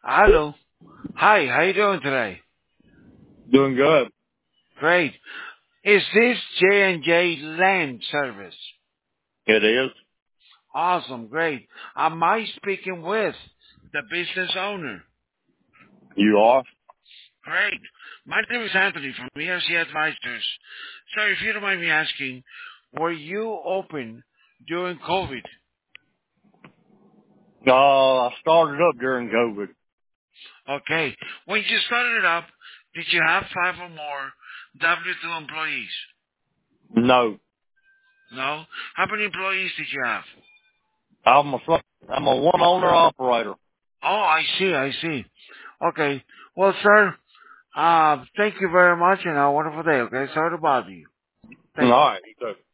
Hello. Hi, how you doing today? Doing good. Great. Is this J&J Land Service? It is. Awesome, great. Am I speaking with the business owner? You are? Great. My name is Anthony from ERC Advisors. Sir, if you don't mind me asking, were you open during COVID? I started up during COVID. Okay. When you started it up, did you have five or more W-2 employees? No. No? How many employees did you have? I'm a one owner operator. Oh, I see. Okay. Well, sir, thank you very much and have a wonderful day, okay? Sorry to bother you. All Thank you. right.